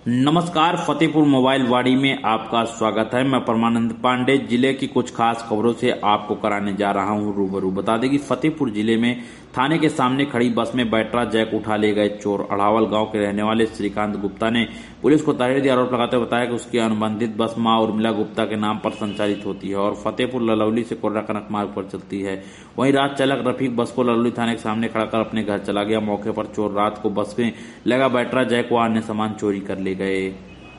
नमस्कार, फतेहपुर मोबाइल वाड़ी में आपका स्वागत है। मैं परमानंद पांडे जिले की कुछ खास खबरों से आपको कराने जा रहा हूं रूबरू। बता दें कि फतेहपुर जिले में थाने के सामने खड़ी बस में बैटरा जैक उठा ले गए चोर। अढ़ावल गांव के रहने वाले श्रीकांत गुप्ता ने पुलिस को तहरीरी आरोप लगाते हुए बताया कि उसकी अनुबंधित बस मां उर्मिला गुप्ता के नाम पर संचालित होती है और फतेहपुर ललौली से कोर्रा कनक मार्ग पर चलती है। वहीं रात चालक रफीक बस को ललौली थाने के सामने खड़ा कर अपने घर चला गया। मौके पर चोर रात को बस में लगा बैटरा जैक व अन्य सामान चोरी कर ले गए।